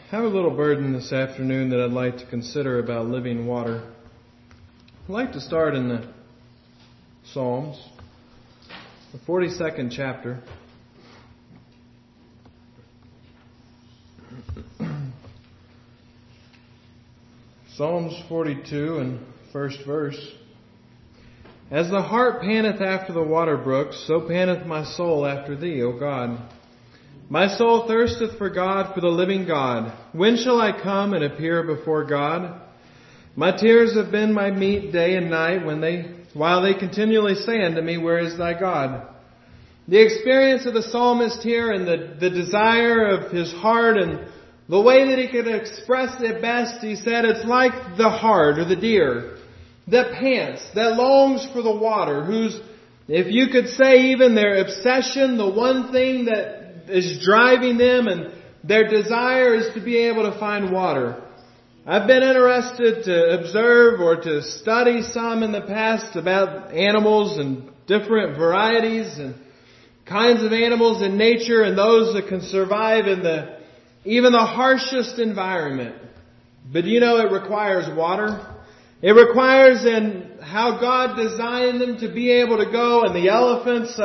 I have a little burden this afternoon that I'd like to consider about living water. I'd like to start in the Psalms, the 42nd chapter. Psalms 42 and first verse. As the hart panteth after the water brooks, so panteth my soul after thee, O God. My soul thirsteth for God, for the living God. When shall I come and appear before God? My tears have been my meat day and night, while they continually say unto me, Where is thy God? The experience of the psalmist here and the desire of his heart and the way that he could express it best, he said it's like the hart or the deer that pants, that longs for the water, whose, if you could say even their obsession, the one thing that is driving them and their desire is to be able to find water. I've been interested to observe or to study some in the past about animals and different varieties and kinds of animals in nature and those that can survive in even the harshest environment. But it requires water. It requires in how God designed them to be able to go, and the elephants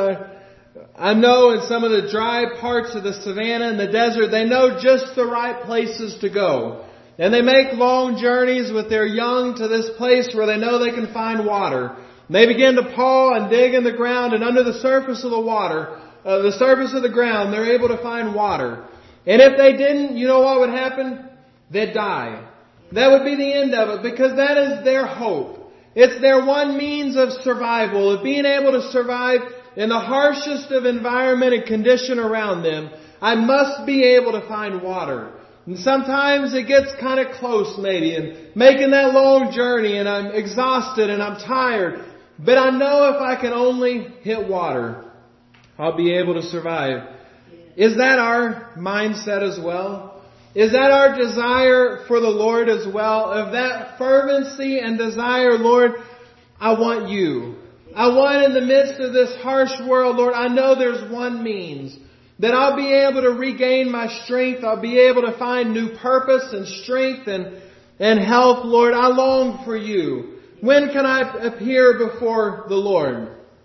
I know in some of the dry parts of the savannah and the desert, they know just the right places to go. And they make long journeys with their young to this place where they know they can find water. And they begin to paw and dig in the ground, and under the surface of the water, the surface of the ground, they're able to find water. And if they didn't, you know what would happen? They'd die. That would be the end of it, because that is their hope. It's their one means of survival, of being able to survive in the harshest of environment and condition around them. I must be able to find water. And sometimes it gets kind of close maybe, and making that long journey, and I'm exhausted and I'm tired. But I know if I can only hit water, I'll be able to survive. Is that our mindset as well? Is that our desire for the Lord as well? Of that fervency and desire, Lord, I want you. I want in the midst of this harsh world, Lord, I know there's one means that I'll be able to regain my strength. I'll be able to find new purpose and strength and health, Lord. I long for you. When can I appear before the Lord?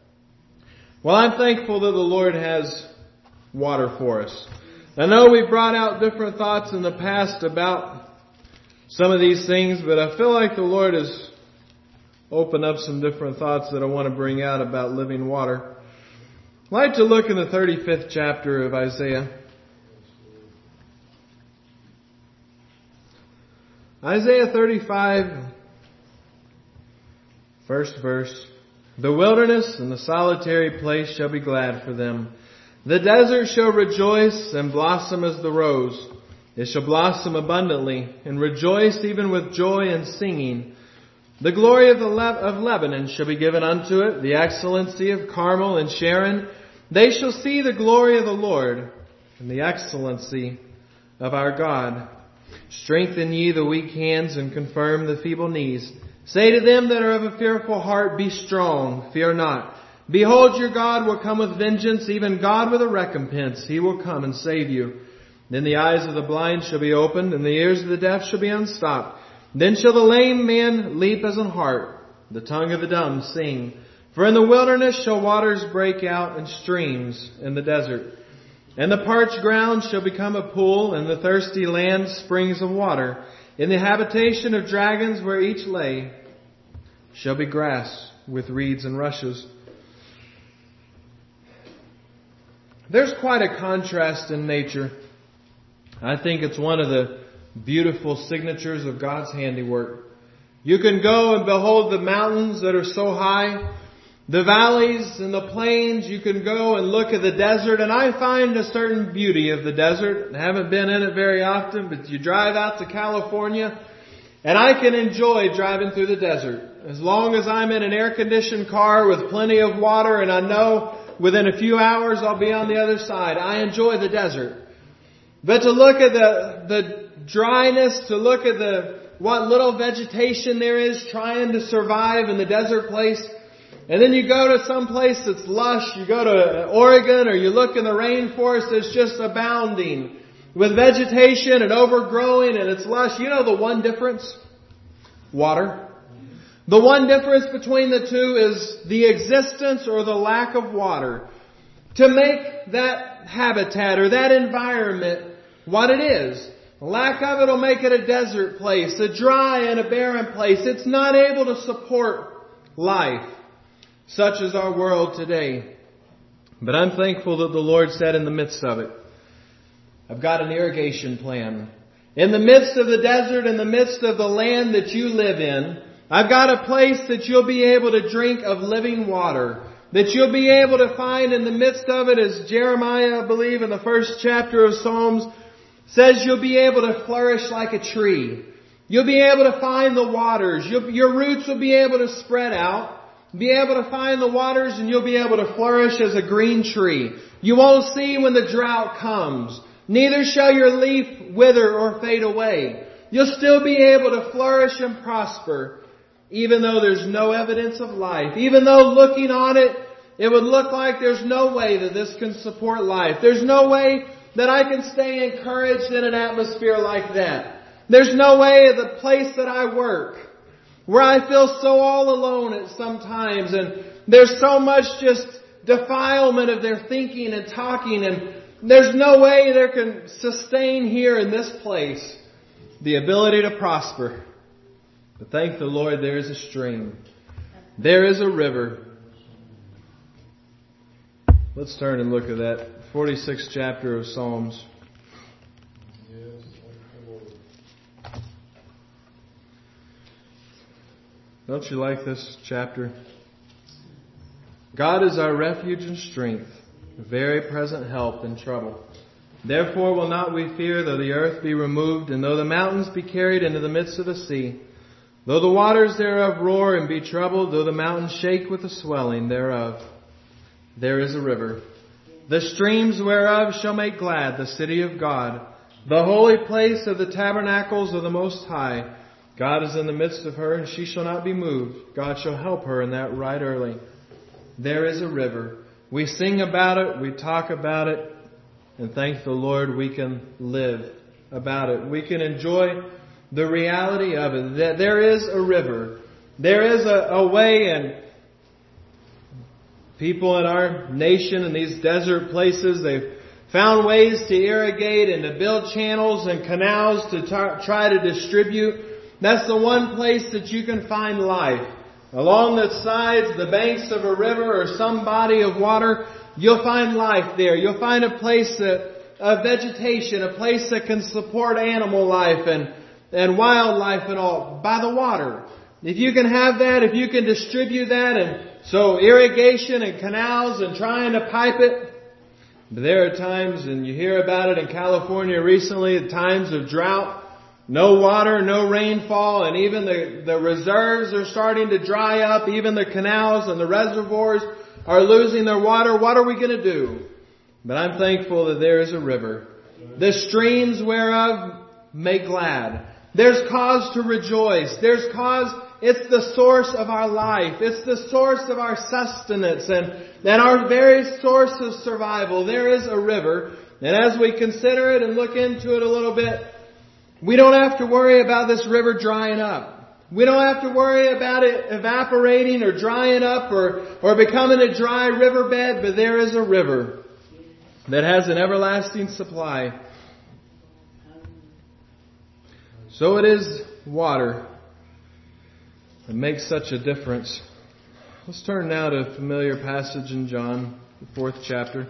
Well, I'm thankful that the Lord has water for us. I know we've brought out different thoughts in the past about some of these things, but I feel like the Lord has opened up some different thoughts that I want to bring out about living water. I'd like to look in the 35th chapter of Isaiah. Isaiah 35, first verse. The wilderness and the solitary place shall be glad for them. The desert shall rejoice and blossom as the rose. It shall blossom abundantly and rejoice even with joy and singing. The glory of Lebanon shall be given unto it, the excellency of Carmel and Sharon. They shall see the glory of the Lord and the excellency of our God. Strengthen ye the weak hands and confirm the feeble knees. Say to them that are of a fearful heart, Be strong, fear not. Behold, your God will come with vengeance, even God with a recompense. He will come and save you. Then the eyes of the blind shall be opened, and the ears of the deaf shall be unstopped. Then shall the lame man leap as an hart, the tongue of the dumb sing. For in the wilderness shall waters break out, and streams in the desert. And the parched ground shall become a pool, and the thirsty land springs of water. In the habitation of dragons where each lay shall be grass with reeds and rushes. There's quite a contrast in nature. I think it's one of the beautiful signatures of God's handiwork. You can go and behold the mountains that are so high, the valleys and the plains. You can go and look at the desert, and I find a certain beauty of the desert. I haven't been in it very often, but you drive out to California, and I can enjoy driving through the desert. As long as I'm in an air-conditioned car with plenty of water, and I know within a few hours I'll be on the other side. I enjoy the desert. But to look at the dryness, to look at what little vegetation there is trying to survive in the desert place, and then you go to some place that's lush, you go to Oregon or you look in the rainforest, it's just abounding with vegetation and overgrowing and it's lush. You know the one difference? Water. The one difference between the two is the existence or the lack of water. To make that habitat or that environment what it is. The lack of it will make it a desert place, a dry and a barren place. It's not able to support life, such as our world today. But I'm thankful that the Lord said in the midst of it, I've got an irrigation plan. In the midst of the desert, in the midst of the land that you live in, I've got a place that you'll be able to drink of living water. That you'll be able to find in the midst of it, as Jeremiah, I believe, in the first chapter of Psalms, says you'll be able to flourish like a tree. You'll be able to find the waters. Your roots will be able to spread out, be able to find the waters, and you'll be able to flourish as a green tree. You won't see when the drought comes. Neither shall your leaf wither or fade away. You'll still be able to flourish and prosper, even though there's no evidence of life. Even though looking on it, it would look like there's no way that this can support life. There's no way that I can stay encouraged in an atmosphere like that. There's no way the place that I work, where I feel so all alone at some times, and there's so much just defilement of their thinking and talking, and there's no way there can sustain here in this place the ability to prosper. But thank the Lord, there is a stream. There is a river. Let's turn and look at that 46th chapter of Psalms. Don't you like this chapter? God is our refuge and strength, a very present help in trouble. Therefore will not we fear, though the earth be removed, and though the mountains be carried into the midst of the sea, though the waters thereof roar and be troubled, though the mountains shake with the swelling thereof. There is a river, the streams whereof shall make glad the city of God, the holy place of the tabernacles of the Most High. God is in the midst of her, and she shall not be moved. God shall help her in that right early. There is a river. We sing about it, we talk about it, and thank the Lord we can live about it. We can enjoy the reality of it, that there is a river. There is a way, and people in our nation in these desert places, they've found ways to irrigate and to build channels and canals to try to distribute. That's the one place that you can find life. Along the sides, the banks of a river or some body of water, you'll find life there. You'll find a place of vegetation, a place that can support animal life and wildlife and all by the water. If you can have that, if you can distribute that, and so irrigation and canals and trying to pipe it. But there are times, and you hear about it in California recently, at times of drought, no water, no rainfall, and even the reserves are starting to dry up. Even the canals and the reservoirs are losing their water. What are we going to do? But I'm thankful that there is a river, the streams whereof make glad. There's cause to rejoice. There's cause. It's the source of our life. It's the source of our sustenance and our very source of survival. There is a river. And as we consider it and look into it a little bit, we don't have to worry about this river drying up. We don't have to worry about it evaporating or drying up or becoming a dry riverbed, but there is a river that has an everlasting supply. So it is water that makes such a difference. Let's turn now to a familiar passage in John, the 4th chapter.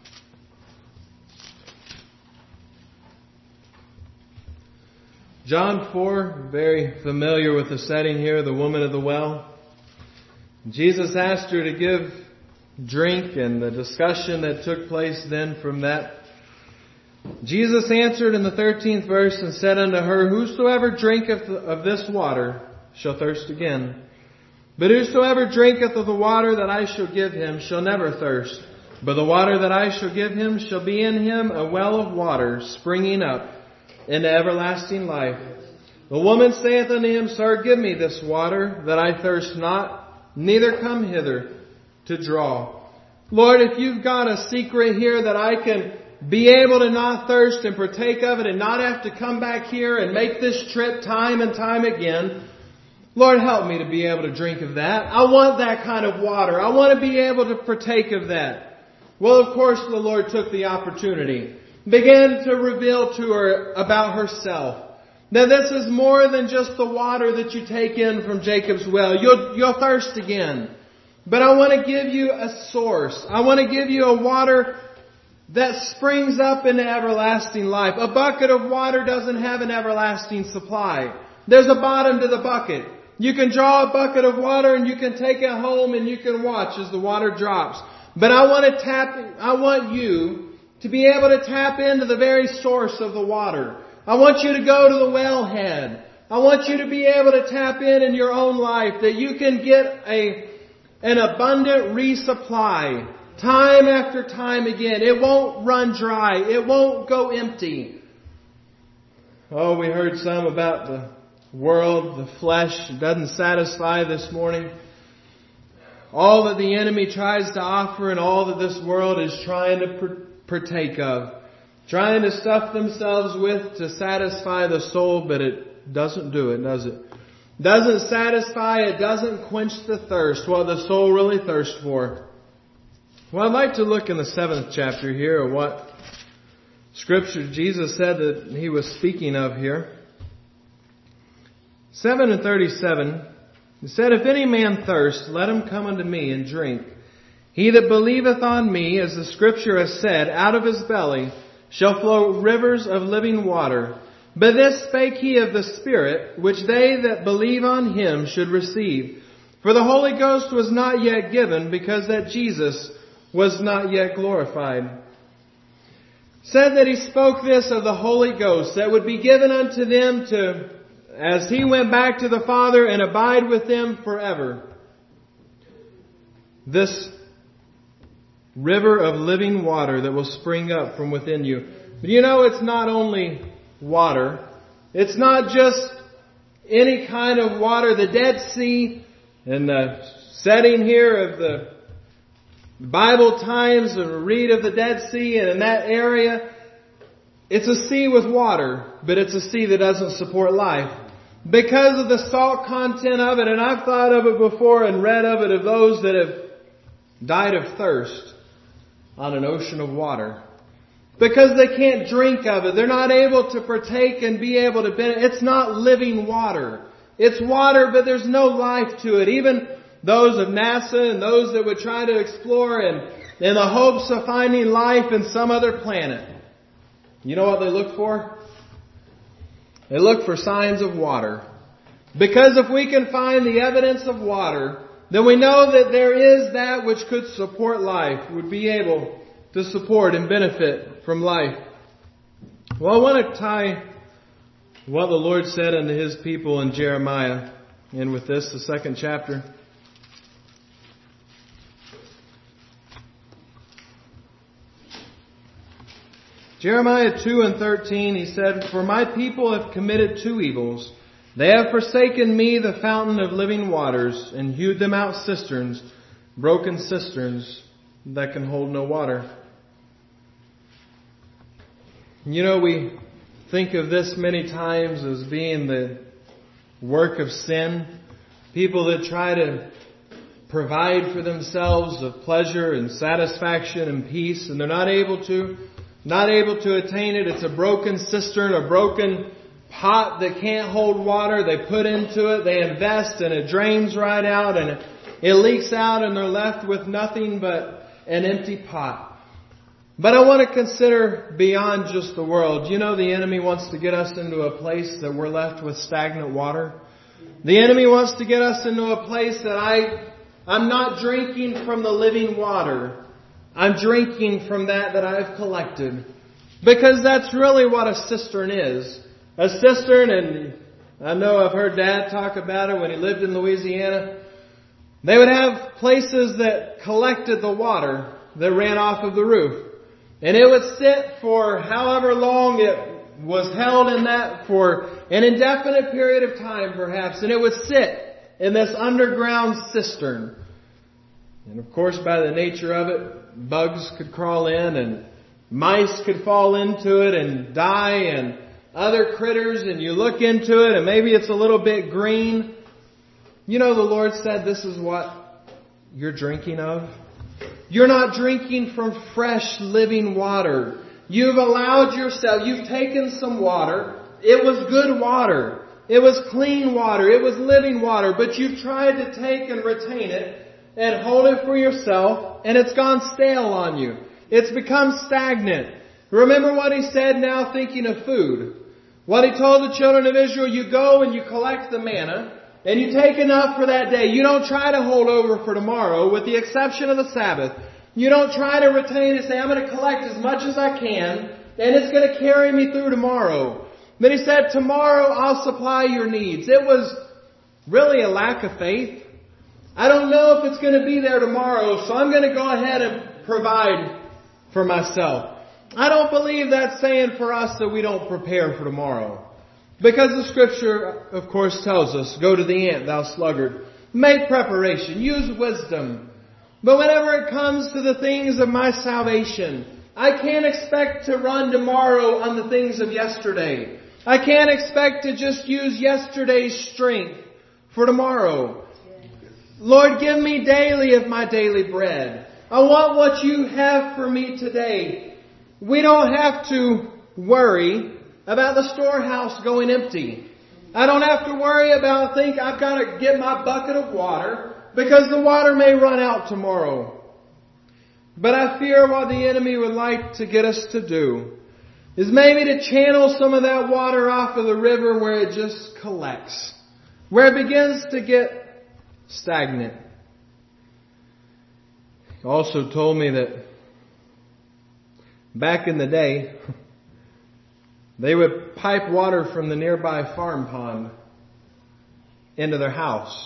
John 4, very familiar with the setting here, the woman of the well. Jesus asked her to give drink, and the discussion that took place then from that. Jesus answered in the 13th verse and said unto her, Whosoever drinketh of this water shall thirst again. But whosoever drinketh of the water that I shall give him shall never thirst. But the water that I shall give him shall be in him a well of water springing up into everlasting life. The woman saith unto him, Sir, give me this water, that I thirst not, neither come hither to draw. Lord, if you've got a secret here that I can be able to not thirst and partake of it and not have to come back here and make this trip time and time again. Lord, help me to be able to drink of that. I want that kind of water. I want to be able to partake of that. Well, of course, the Lord took the opportunity, began to reveal to her about herself. Now, this is more than just the water that you take in from Jacob's well. You'll thirst again. But I want to give you a source. I want to give you a water that springs up into everlasting life. A bucket of water doesn't have an everlasting supply. There's a bottom to the bucket. You can draw a bucket of water and you can take it home and you can watch as the water drops. But I want you to be able to tap into the very source of the water. I want you to go to the wellhead. I want you to be able to tap in your own life that you can get an abundant resupply time after time again. It won't run dry. It won't go empty. Oh, we heard some about the world, the flesh. It doesn't satisfy this morning. All that the enemy tries to offer and all that this world is trying to partake of. Trying to stuff themselves with to satisfy the soul, but it doesn't do it, does it? Doesn't satisfy, it doesn't quench the thirst, what the soul really thirsts for. Well, I'd like to look in the 7th chapter here at what Scripture Jesus said that He was speaking of here. 7:37, He said, "If any man thirst, let him come unto me and drink. He that believeth on me, as the Scripture has said, out of his belly shall flow rivers of living water. But this spake he of the Spirit, which they that believe on him should receive. For the Holy Ghost was not yet given, because that Jesus was not yet glorified." Said that he spoke this of the Holy Ghost that would be given unto them to, as he went back to the Father and abide with them forever. This river of living water that will spring up from within you. But you know, it's not only water. It's not just any kind of water. The Dead Sea, in the setting here of the Bible times, and read of the Dead Sea, and in that area, it's a sea with water, but it's a sea that doesn't support life. Because of the salt content of it, and I've thought of it before and read of it, of those that have died of thirst on an ocean of water. Because they can't drink of it. They're not able to partake and be able to benefit. It's not living water. It's water, but there's no life to it. Even those of NASA and those that would try to explore in the hopes of finding life in some other planet. You know what they look for? They look for signs of water. Because if we can find the evidence of water, then we know that there is that which could support life, would be able to support and benefit from life. Well, I want to tie what the Lord said unto His people in Jeremiah, and with this, the 2nd chapter. Jeremiah 2:13, he said, "For my people have committed 2 evils. They have forsaken me, the fountain of living waters, and hewed them out cisterns, broken cisterns that can hold no water." You know, we think of this many times as being the work of sin. People that try to provide for themselves of pleasure and satisfaction and peace, and they're not able to attain it. It's a broken cistern, a broken pot that can't hold water. They put into it, they invest, and it drains right out, and it leaks out, and they're left with nothing but an empty pot. But I want to consider beyond just the world. You know, the enemy wants to get us into a place that we're left with stagnant water. The enemy wants to get us into a place that I'm not drinking from the living water. I'm drinking from that I've collected. Because that's really what a cistern is. A cistern, and I know I've heard Dad talk about it when he lived in Louisiana. They would have places that collected the water that ran off of the roof. And it would sit for however long it was held in that, for an indefinite period of time perhaps. And it would sit in this underground cistern. And of course, by the nature of it, bugs could crawl in and mice could fall into it and die and other critters, and you look into it and maybe it's a little bit green. You know, the Lord said this is what you're drinking of. You're not drinking from fresh living water. You've allowed yourself, you've taken some water. It was good water. It was clean water. It was living water. But you've tried to take and retain it and hold it for yourself, and it's gone stale on you. It's become stagnant. Remember what He said now, thinking of food. What He told the children of Israel, you go and you collect the manna, and you take enough for that day. You don't try to hold over for tomorrow, with the exception of the Sabbath. You don't try to retain and say, I'm going to collect as much as I can, and it's going to carry me through tomorrow. But He said, tomorrow I'll supply your needs. It was really a lack of faith. I don't know if it's going to be there tomorrow, so I'm going to go ahead and provide for myself. I don't believe that's saying for us that we don't prepare for tomorrow. Because the Scripture, of course, tells us, go to the ant, thou sluggard. Make preparation. Use wisdom. But whenever it comes to the things of my salvation, I can't expect to run tomorrow on the things of yesterday. I can't expect to just use yesterday's strength for tomorrow. Lord, give me daily of my daily bread. I want what you have for me today. We don't have to worry about the storehouse going empty. I don't have to worry about I've got to get my bucket of water because the water may run out tomorrow. But I fear what the enemy would like to get us to do is maybe to channel some of that water off of the river where it just collects, where it begins to get stagnant. He also told me that back in the day, they would pipe water from the nearby farm pond into their house.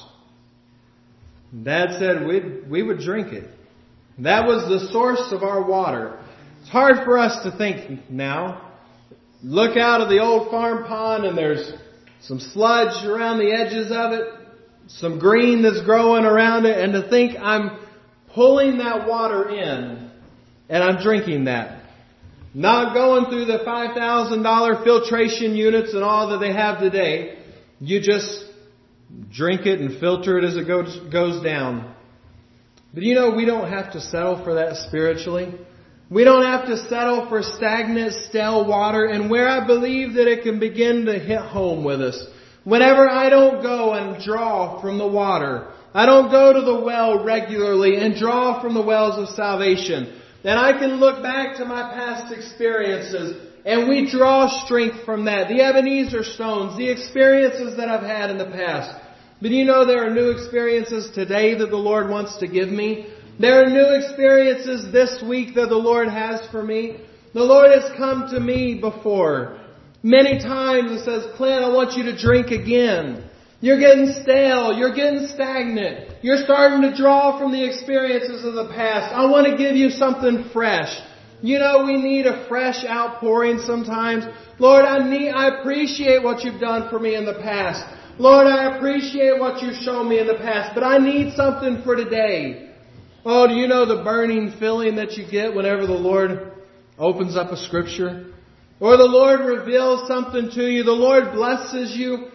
Dad said we would drink it. That was the source of our water. It's hard for us to think now. Look out of the old farm pond and there's some sludge around the edges of it, some green that's growing around it, and to think I'm pulling that water in and I'm drinking that. Not going through the $5,000 filtration units and all that they have today. You just drink it and filter it as it goes down. But you know, we don't have to settle for that spiritually. We don't have to settle for stagnant, stale water. And where I believe that it can begin to hit home with us, whenever I don't go and draw from the water, I don't go to the well regularly and draw from the wells of salvation, then I can look back to my past experiences and we draw strength from that. The Ebenezer stones, the experiences that I've had in the past. But you know, there are new experiences today that the Lord wants to give me. There are new experiences this week that the Lord has for me. The Lord has come to me before many times and says, Clint, I want you to drink again. You're getting stale. You're getting stagnant. You're starting to draw from the experiences of the past. I want to give you something fresh. You know, we need a fresh outpouring sometimes. Lord, I appreciate what you've done for me in the past. Lord, I appreciate what you've shown me in the past, but I need something for today. Oh, do you know the burning feeling that you get whenever the Lord opens up a scripture? Or the Lord reveals something to you. The Lord blesses you.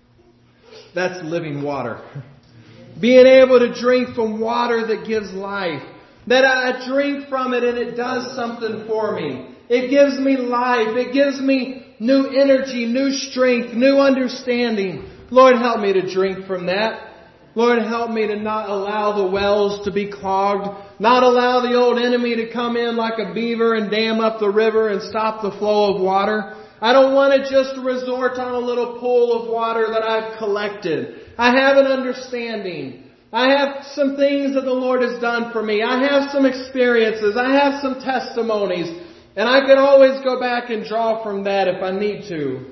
That's living water. Being able to drink from water that gives life. That I drink from it and it does something for me. It gives me life. It gives me new energy, new strength, new understanding. Lord, help me to drink from that. Lord, help me to not allow the wells to be clogged. Not allow the old enemy to come in like a beaver and dam up the river and stop the flow of water. I don't want to just resort on a little pool of water that I've collected. I have an understanding. I have some things that the Lord has done for me. I have some experiences. I have some testimonies. And I can always go back and draw from that if I need to.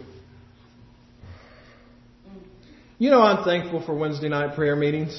You know, I'm thankful for Wednesday night prayer meetings.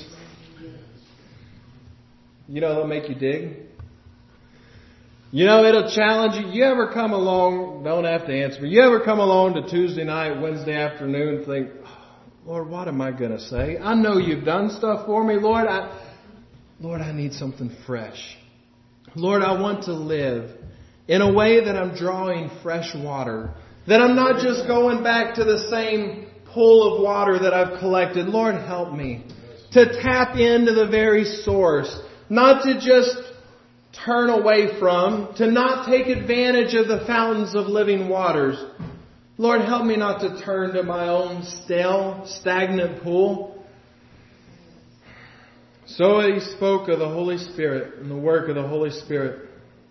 You know, they'll make you dig. You know, it'll challenge you. You ever come along, don't have to answer, but you ever come along to Tuesday night, Wednesday afternoon and think, Lord, what am I going to say? I know you've done stuff for me. Lord, I need something fresh. Lord, I want to live in a way that I'm drawing fresh water. That I'm not just going back to the same pool of water that I've collected. Lord, help me to tap into the very source. Not to just turn away from, to not take advantage of the fountains of living waters. Lord, help me not to turn to my own stale, stagnant pool. So he spoke of the Holy Spirit and the work of the Holy Spirit.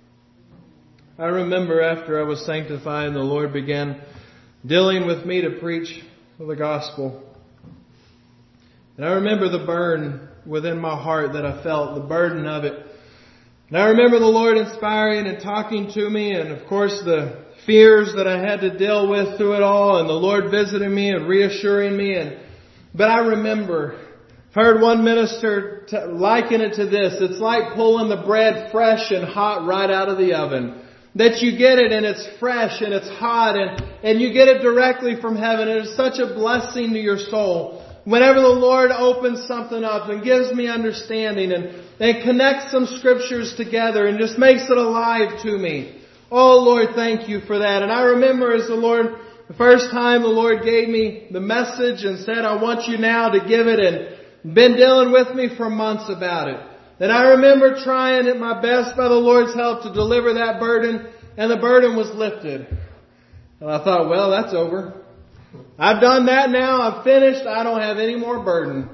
I remember after I was sanctified and the Lord began dealing with me to preach the gospel. And I remember the burn within my heart that I felt, the burden of it. And I remember the Lord inspiring and talking to me, and of course the fears that I had to deal with through it all, and the Lord visiting me and reassuring me. But I remember, I've heard one minister liken it to this. It's like pulling the bread fresh and hot right out of the oven. That you get it and it's fresh and it's hot and you get it directly from heaven. And it's such a blessing to your soul. Whenever the Lord opens something up and gives me understanding and connects some scriptures together and just makes it alive to me. Oh Lord, thank you for that. And I remember as the first time the Lord gave me the message and said, I want you now to give it, and been dealing with me for months about it. And I remember trying at my best by the Lord's help to deliver that burden, and the burden was lifted. And I thought, well, that's over. I've done that now. I'm finished. I don't have any more burden.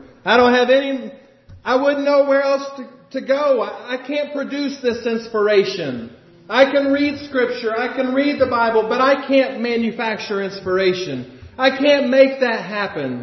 I wouldn't know where else to go. I can't produce this inspiration. I can read scripture. I can read the Bible, but I can't manufacture inspiration. I can't make that happen.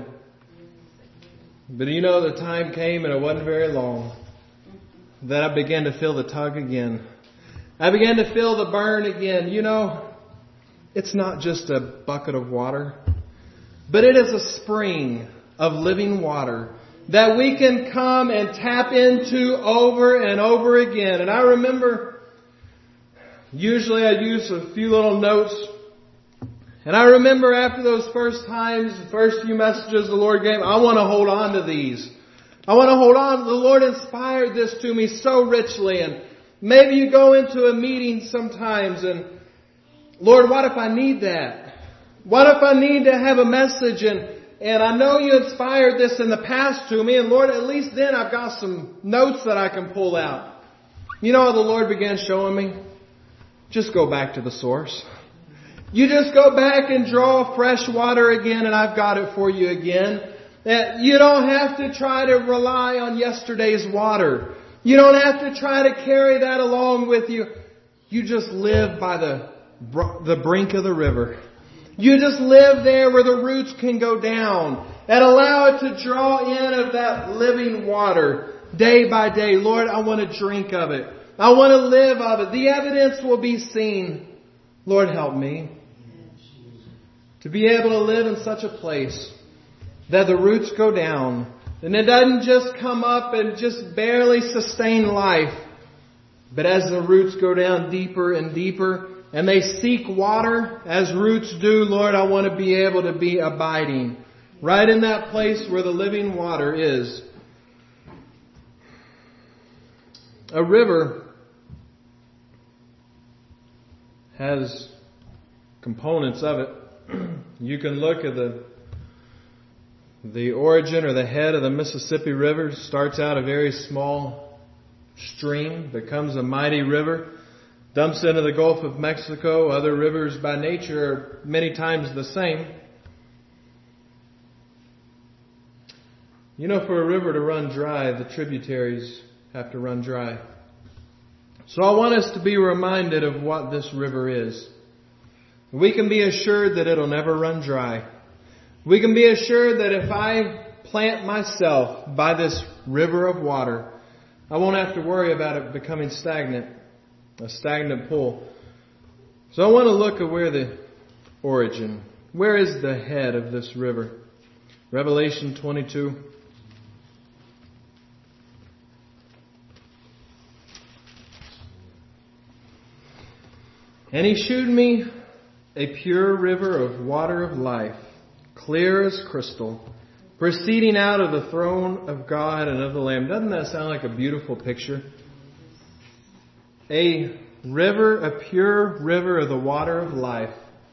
But the time came, and it wasn't very long, that I began to feel the tug again. I began to feel the burn again. It's not just a bucket of water, but it is a spring of living water that we can come and tap into over and over again. And I remember, usually I use a few little notes. And I remember after those first times, the first few messages the Lord gave, I want to hold on to these. I want to hold on. The Lord inspired this to me so richly. And maybe you go into a meeting sometimes and, Lord, what if I need that? What if I need to have a message and I know you inspired this in the past to me, and Lord, at least then I've got some notes that I can pull out. You know what the Lord began showing me? Just go back to the source. You just go back and draw fresh water again, and I've got it for you again. That you don't have to try to rely on yesterday's water. You don't have to try to carry that along with you. You just live by the brink of the river. You just live there where the roots can go down and allow it to draw in of that living water day by day. Lord, I want to drink of it. I want to live of it. The evidence will be seen. Lord, help me to be able to live in such a place that the roots go down and it doesn't just come up and just barely sustain life, but as the roots go down deeper and deeper and they seek water as roots do, Lord, I want to be able to be abiding right in that place where the living water is. A river has components of it. You can look at the origin or the head of the Mississippi River. It starts out a very small stream, becomes a mighty river, dumps into the Gulf of Mexico. Other rivers by nature are many times the same. For a river to run dry, the tributaries have to run dry. So I want us to be reminded of what this river is. We can be assured that it'll never run dry. We can be assured that if I plant myself by this river of water, I won't have to worry about it becoming stagnant, a stagnant pool. So I want to look at where the origin, where is the head of this river? Revelation 22. And he shewed me a pure river of water of life, clear as crystal, proceeding out of the throne of God and of the Lamb. Doesn't that sound like a beautiful picture? A river, a pure river of the water of life.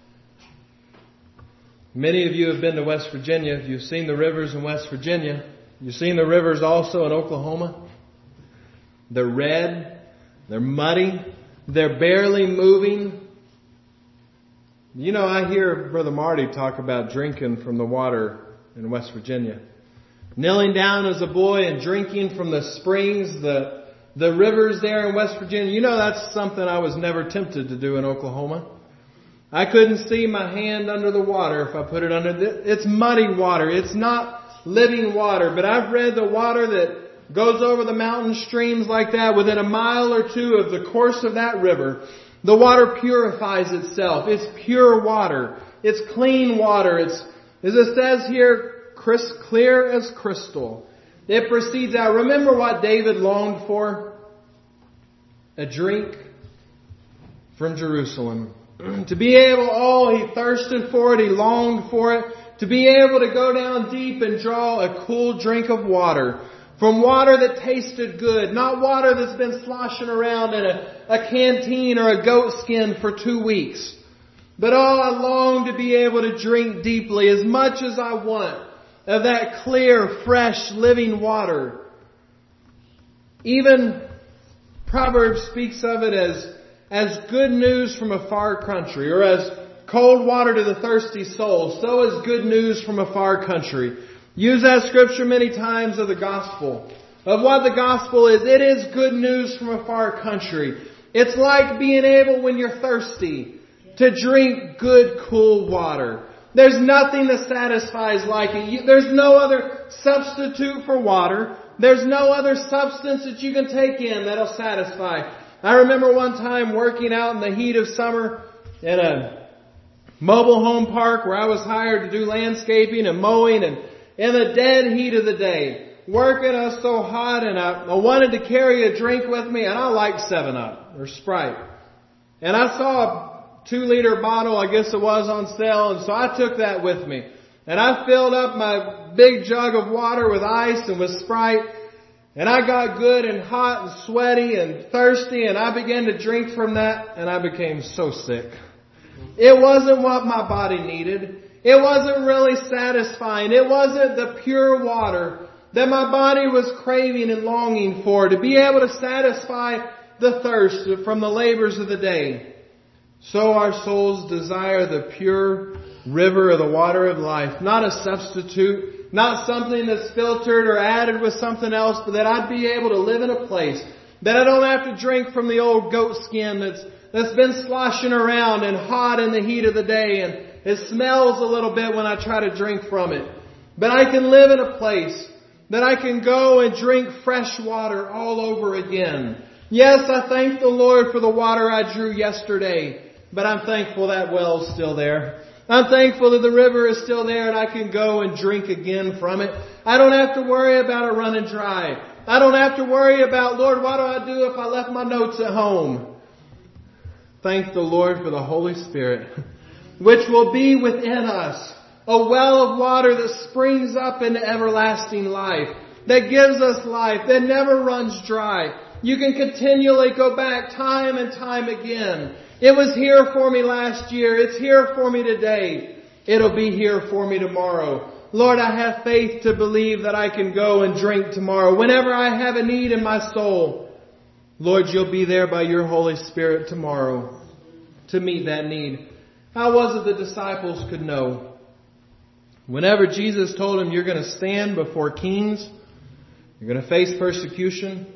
Many of you have been to West Virginia. You've seen the rivers in West Virginia. You've seen the rivers also in Oklahoma. They're red. They're muddy. They're barely moving. You know, I hear Brother Marty talk about drinking from the water in West Virginia. Kneeling down as a boy and drinking from the springs, the rivers there in West Virginia. You know, that's something I was never tempted to do in Oklahoma. I couldn't see my hand under the water if I put it under. It's muddy water. It's not living water. But I've read the water that goes over the mountain streams like that within a mile or two of the course of that river. The water purifies itself. It's pure water. It's clean water. It's, as it says here, clear as crystal. It proceeds out. Remember what David longed for? A drink from Jerusalem. To be able, he thirsted for it. He longed for it. To be able to go down deep and draw a cool drink of water. From water that tasted good. Not water that's been sloshing around in a canteen or a goat skin for 2 weeks. But I long to be able to drink deeply as much as I want of that clear, fresh, living water. Even Proverbs speaks of it as good news from a far country, or as cold water to the thirsty soul. So is good news from a far country. Use that scripture many times of the gospel. Of what the gospel is. It is good news from a far country. It's like being able, when you're thirsty, to drink good, cool water. There's nothing that satisfies like it. There's no other substitute for water. There's no other substance that you can take in that'll satisfy. I remember one time working out in the heat of summer in a mobile home park where I was hired to do landscaping and mowing, and in the dead heat of the day, working, I was so hot, and I wanted to carry a drink with me, and I like 7-Up or Sprite. And I saw a 2-liter bottle, I guess it was, on sale, and so I took that with me. And I filled up my big jug of water with ice and with Sprite, and I got good and hot and sweaty and thirsty, and I began to drink from that, and I became so sick. It wasn't what my body needed. It wasn't really satisfying. It wasn't the pure water that my body was craving and longing for, to be able to satisfy the thirst from the labors of the day. So our souls desire the pure river of the water of life, not a substitute, not something that's filtered or added with something else, but that I'd be able to live in a place that I don't have to drink from the old goat skin that's been sloshing around and hot in the heat of the day, and it smells a little bit when I try to drink from it. But I can live in a place that I can go and drink fresh water all over again. Yes, I thank the Lord for the water I drew yesterday, but I'm thankful that well's still there. I'm thankful that the river is still there and I can go and drink again from it. I don't have to worry about it running dry. I don't have to worry about, Lord, what do I do if I left my notes at home? Thank the Lord for the Holy Spirit, which will be within us, a well of water that springs up into everlasting life, that gives us life, that never runs dry. You can continually go back time and time again. It was here for me last year. It's here for me today. It'll be here for me tomorrow. Lord, I have faith to believe that I can go and drink tomorrow. Whenever I have a need in my soul, Lord, you'll be there by your Holy Spirit tomorrow to meet that need. How was it the disciples could know? Whenever Jesus told them, you're going to stand before kings, you're going to face persecution,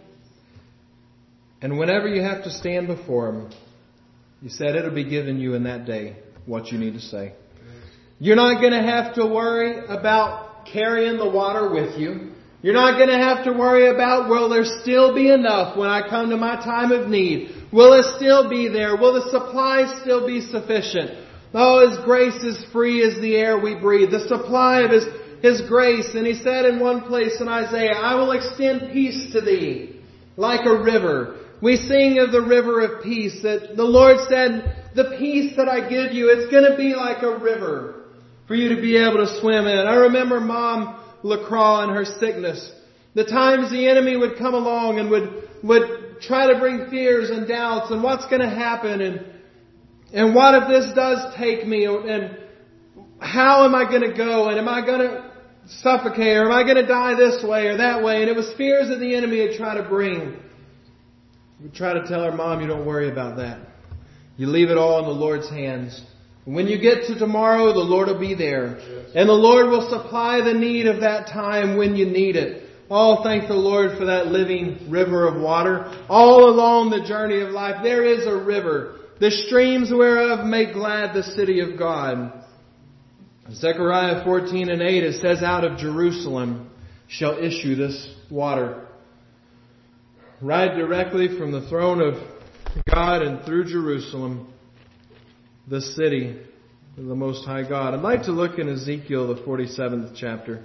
and whenever you have to stand before them, He said it'll be given you in that day what you need to say. You're not going to have to worry about carrying the water with you. You're not going to have to worry about, will there still be enough when I come to my time of need? Will it still be there? Will the supply still be sufficient? Oh, His grace is free as the air we breathe. The supply of His grace. And He said in one place in Isaiah, I will extend peace to thee like a river. We sing of the river of peace, that the Lord said, the peace that I give you, it's going to be like a river for you to be able to swim in. I remember Mom LaCroix in her sickness. The times the enemy would come along and would try to bring fears and doubts and what's going to happen and what if this does take me and how am I going to go and am I going to suffocate or am I going to die this way or that way? And it was fears that the enemy had tried to bring. We try to tell our mom, you don't worry about that. You leave it all in the Lord's hands. When you get to tomorrow, the Lord will be there. And the Lord will supply the need of that time when you need it. Oh, thank the Lord for that living river of water. All along the journey of life, there is a river, the streams whereof make glad the city of God. In Zechariah 14:8, it says, out of Jerusalem shall issue this water. Right directly from the throne of God and through Jerusalem, the city of the Most High God. I'd like to look in Ezekiel, the 47th chapter.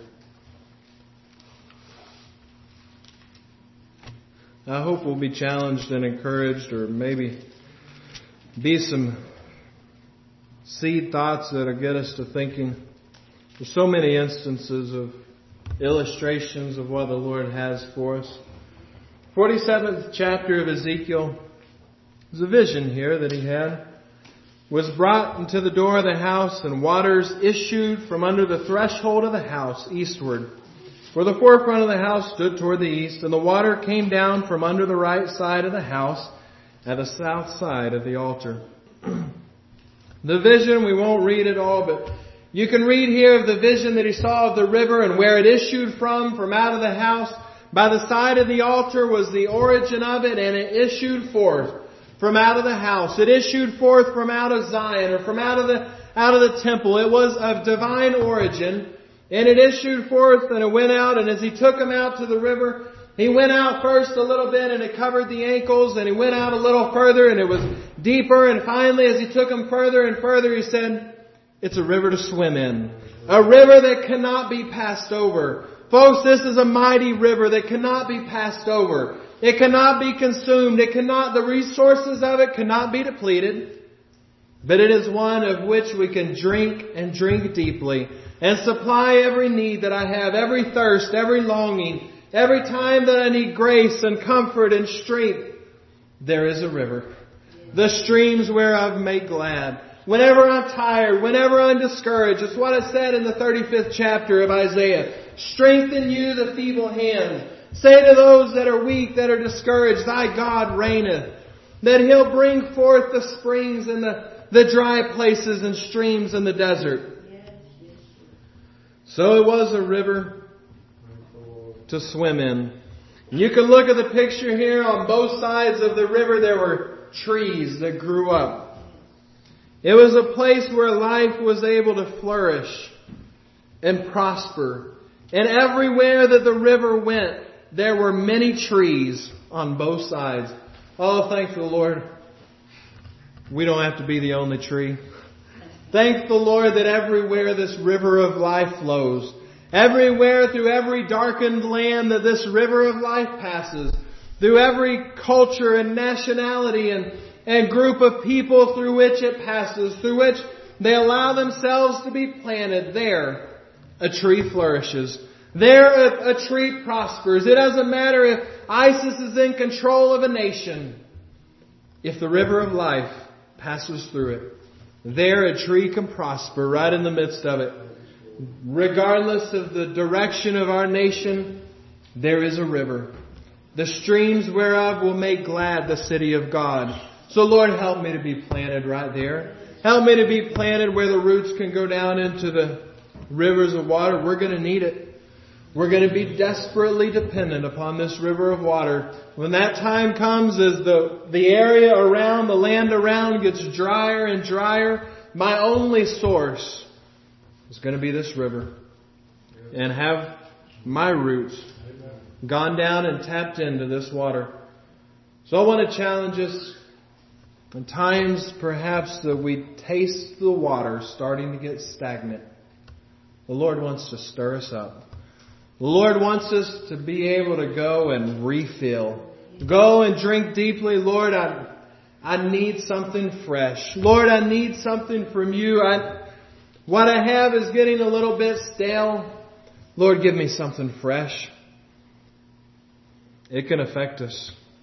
I hope we'll be challenged and encouraged, or maybe be some seed thoughts that'll get us to thinking. There's so many instances of illustrations of what the Lord has for us. 47th chapter of Ezekiel. There's a vision here that he had. Was brought into the door of the house, and waters issued from under the threshold of the house eastward. For the forefront of the house stood toward the east, and the water came down from under the right side of the house at the south side of the altar. The vision, we won't read it all, but you can read here of the vision that he saw of the river and where it issued from out of the house. By the side of the altar was the origin of it, and it issued forth from out of the house. It issued forth from out of Zion, or from out of the temple. It was of divine origin. And it issued forth and it went out, and as he took him out to the river, he went out first a little bit and it covered the ankles, and he went out a little further and it was deeper, and finally as he took him further and further, he said, it's a river to swim in. A river that cannot be passed over. Folks, this is a mighty river that cannot be passed over. It cannot be consumed. The resources of it cannot be depleted. But it is one of which we can drink and drink deeply and supply every need that I have, every thirst, every longing, every time that I need grace and comfort and strength. There is a river. The streams whereof make glad. Whenever I'm tired, whenever I'm discouraged, it's what it said in the 35th chapter of Isaiah. Strengthen you the feeble hand. Say to those that are weak, that are discouraged, thy God reigneth. That He'll bring forth the springs and the dry places and streams in the desert. So it was a river to swim in. You can look at the picture here. On both sides of the river there were trees that grew up. It was a place where life was able to flourish and prosper. And everywhere that the river went, there were many trees on both sides. Oh, thank the Lord. We don't have to be the only tree. Thank the Lord that everywhere this river of life flows, everywhere through every darkened land that this river of life passes, through every culture and nationality and group of people through which it passes, through which they allow themselves to be planted, there a tree flourishes. There a tree prospers. It doesn't matter if ISIS is in control of a nation. If the river of life passes through it, there a tree can prosper right in the midst of it. Regardless of the direction of our nation, there is a river. The streams whereof will make glad the city of God. So Lord, help me to be planted right there. Help me to be planted where the roots can go down into the rivers of water. We're going to need it. We're going to be desperately dependent upon this river of water. When that time comes, as the area around, the land around gets drier and drier, my only source is going to be this river. And have my roots gone down and tapped into this water. So I want to challenge us. In times perhaps that we taste the water starting to get stagnant, the Lord wants to stir us up. The Lord wants us to be able to go and refill. Go and drink deeply. Lord, I need something fresh. Lord, I need something from you. What I have is getting a little bit stale. Lord, give me something fresh. It can affect us.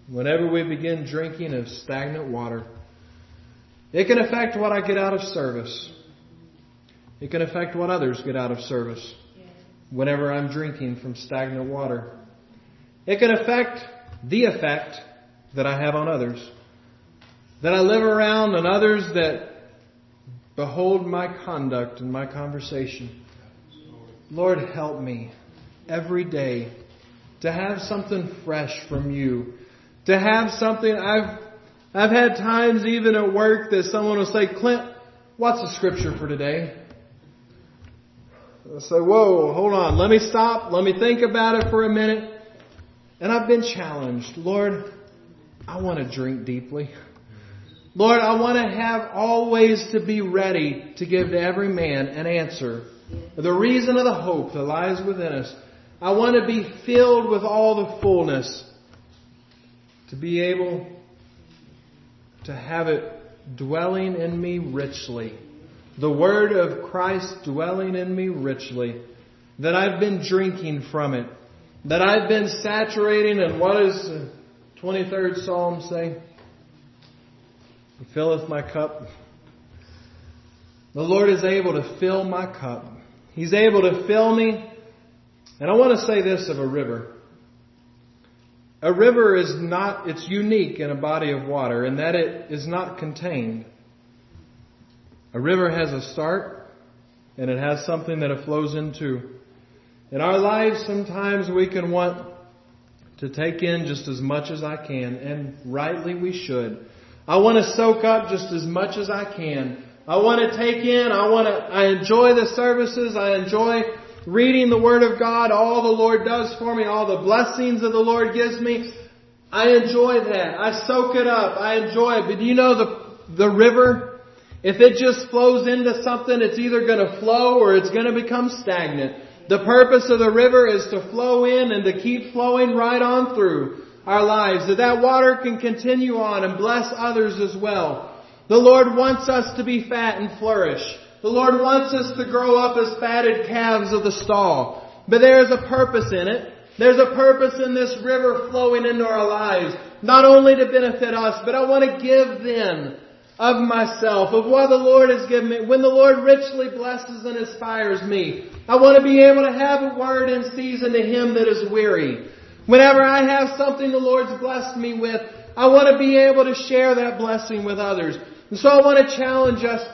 whenever we begin drinking of stagnant water, it can affect what I get out of service. It can affect what others get out of service whenever I'm drinking from stagnant water. It can affect the effect that I have on others, that I live around, and others that behold my conduct and my conversation. Lord, help me every day to have something fresh from You. To have something, I've had times even at work that someone will say, Clint, what's the scripture for today? I'll say, whoa, hold on, let me stop, let me think about it for a minute. And I've been challenged. Lord, I want to drink deeply. Lord, I want to have always to be ready to give to every man an answer. The reason of the hope that lies within us. I want to be filled with all the fullness. To be able to have it dwelling in me richly. The Word of Christ dwelling in me richly. That I've been drinking from it. That I've been saturating in what does the 23rd Psalm say? He filleth my cup. The Lord is able to fill my cup. He's able to fill me. And I want to say this of a river. A river is not, it's unique in a body of water in that it is not contained. A river has a start and it has something that it flows into. In our lives, sometimes we can want to take in just as much as I can, and rightly we should. I want to soak up just as much as I can. I want to take in, I enjoy the services, I enjoy reading the Word of God, all the Lord does for me, all the blessings that the Lord gives me. I enjoy that. I soak it up. I enjoy it. But do you know the river, if it just flows into something, it's either going to flow or it's going to become stagnant. The purpose of the river is to flow in and to keep flowing right on through our lives. That water can continue on and bless others as well. The Lord wants us to be fat and flourish. The Lord wants us to grow up as fatted calves of the stall. But there is a purpose in it. There's a purpose in this river flowing into our lives. Not only to benefit us, but I want to give then of myself, of what the Lord has given me. When the Lord richly blesses and inspires me, I want to be able to have a word in season to him that is weary. Whenever I have something the Lord's blessed me with, I want to be able to share that blessing with others. And so I want to challenge us.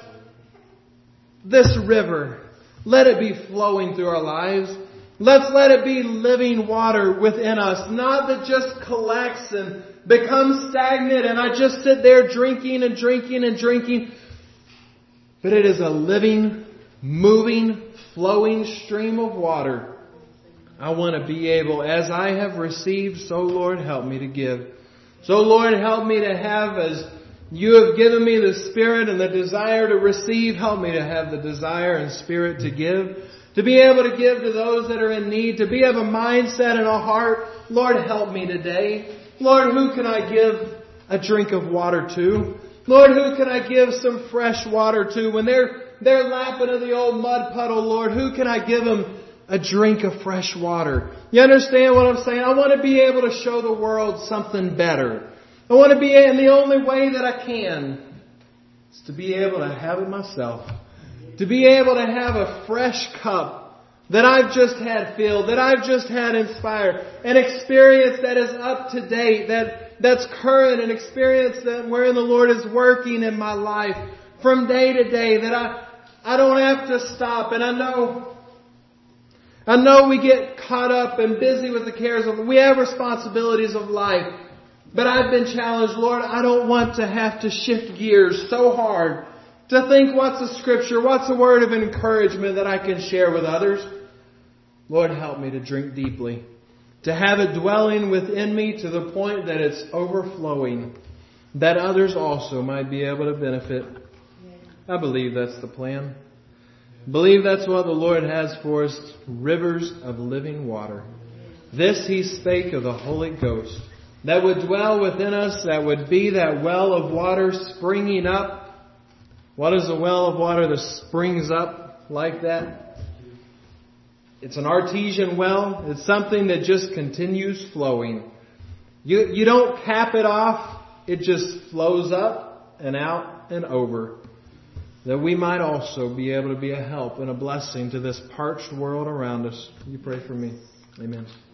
This river, let it be flowing through our lives. Let's let it be living water within us. Not that just collects and becomes stagnant and I just sit there drinking and drinking and drinking. But it is a living, moving, flowing stream of water. I want to be able, as I have received, so Lord help me to give. So Lord help me to have, as You have given me the spirit and the desire to receive. Help me to have the desire and spirit to give. To be able to give to those that are in need. To be of a mindset and a heart. Lord, help me today. Lord, who can I give a drink of water to? Lord, who can I give some fresh water to? When they're lapping in the old mud puddle, Lord, who can I give them a drink of fresh water? You understand what I'm saying? I want to be able to show the world something better. I want to be, in the only way that I can, is to be able to have it myself. To be able to have a fresh cup that I've just had filled, that I've just had inspired, an experience that is up to date, that's current, an experience that wherein the Lord is working in my life from day to day, that I don't have to stop. And I know we get caught up and busy with the cares of, we have responsibilities of life. But I've been challenged, Lord, I don't want to have to shift gears so hard to think what's a scripture, what's a word of encouragement that I can share with others. Lord, help me to drink deeply, to have it dwelling within me to the point that it's overflowing, that others also might be able to benefit. I believe that's the plan. I believe that's what the Lord has for us, rivers of living water. This He spake of the Holy Ghost, that would dwell within us, that would be that well of water springing up. What is a well of water that springs up like that? It's an artesian well. It's something that just continues flowing. You don't cap it off. It just flows up and out and over. That we might also be able to be a help and a blessing to this parched world around us. You pray for me. Amen.